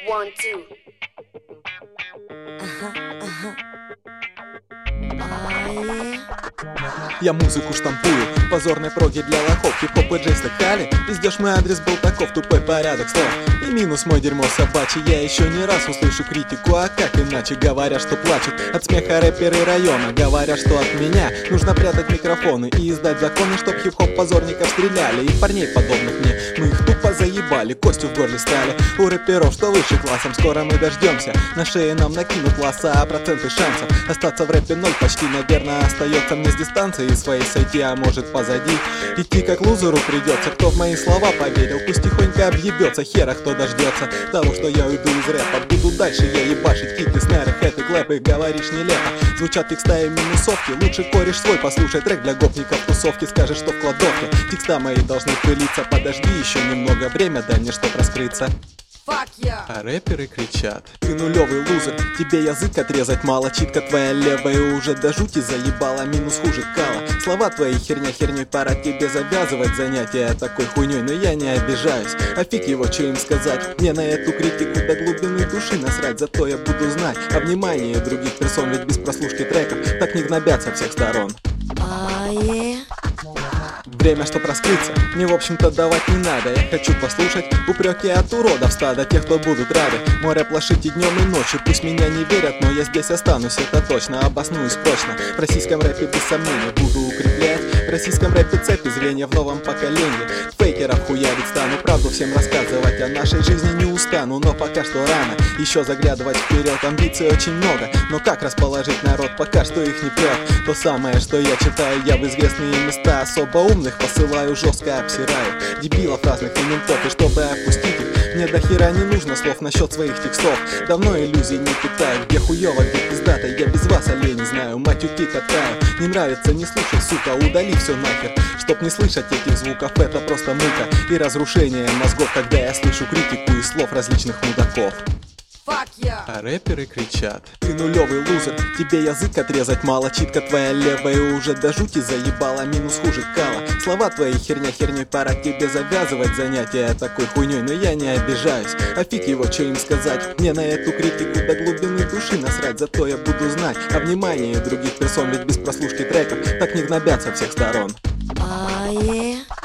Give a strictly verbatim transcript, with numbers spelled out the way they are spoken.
One, two. Я музыку штампую, позорной проги для лохов. Хип-хоп и джей слыхали? Пиздешь мой адрес был таков, тупой порядок слов. И минус мой дерьмо собачий. Я еще не раз услышу критику, а как иначе? Говорят, что плачут от смеха рэперы района. Говорят, что от меня нужно прятать микрофоны и издать законы, чтоб хип-хоп позорников стреляли. И парней подобных мне, мы их тупо заебали, костью в горле стали. У рэперов, что выше классом, скоро мы дождемся. На шее нам накинут лоса, а проценты шансов остаться в рэпе ноль почти, наверное, остается мне с дистанции своей сойти, а может позади. Идти как лузеру придется, кто в мои слова поверил, пусть тихонько объебется, хера кто дождется того, что я уйду из рэпа. Буду дальше я ебашить кики, снайры, хэты, клэпы, говоришь нелепо. Звучат текста и минусовки, лучше кореш свой послушай трек для гопников тусовки, скажешь, что в кладовке текста мои должны пылиться. Подожди еще немного, время дай мне чтоб раскрыться. Yeah. А рэперы кричат: ты нулевый лузер, тебе язык отрезать мало. Читка твоя левая уже до жути заебала, минус хуже кала. Слова твои херня херней, пора тебе завязывать занятия такой хуйней. Но я не обижаюсь, а фиг его, что им сказать. Мне на эту критику до глубины души насрать, зато я буду знать о внимании других персон, ведь без прослушки треков так не гнобят со всех сторон. Oh, yeah. Время, чтоб раскрыться, мне в общем-то давать не надо. Я хочу послушать упреки от уродов стада, тех, кто будут рады. Мой рэп лошить и днем, и ночью. Пусть меня не верят, но я здесь останусь, это точно. Обоснуюсь прочно, в российском рэпе без сомнения буду укреплять. В российском рэпе цепи зрения в новом поколении. Фейкеров хуярить стану, правду всем рассказывать. О нашей жизни не устану, но пока что рано еще заглядывать вперед. Амбиций очень много, но как расположить народ, пока что их не прет. То самое, что я читаю, я в известные места особо умных посылаю, жестко обсираю дебилов разных и ментов. И чтобы опустить их, мне до хера не нужно слов насчет своих текстов. Давно иллюзий не питаю, где хуёво, где пиздато. Я без вас олень знаю, матюки катаю. Не нравится, не слушай, сука, удали все нахер. Чтоб не слышать этих звуков, это просто мука и разрушение мозгов, когда я слышу критику из слов различных мудаков. Yeah. А рэперы кричат: ты нулевый лузер, тебе язык отрезать мало. Читка твоя левая уже до жути заебала, минус хуже кала. Слова твои херня херней, пора тебе завязывать занятия такой хуйней. Но я не обижаюсь, а фиг его, что им сказать. Мне на эту критику до глубины души насрать, зато я буду знать о внимании других персон, ведь без прослушки треков так не гнобят со всех сторон. Oh, yeah.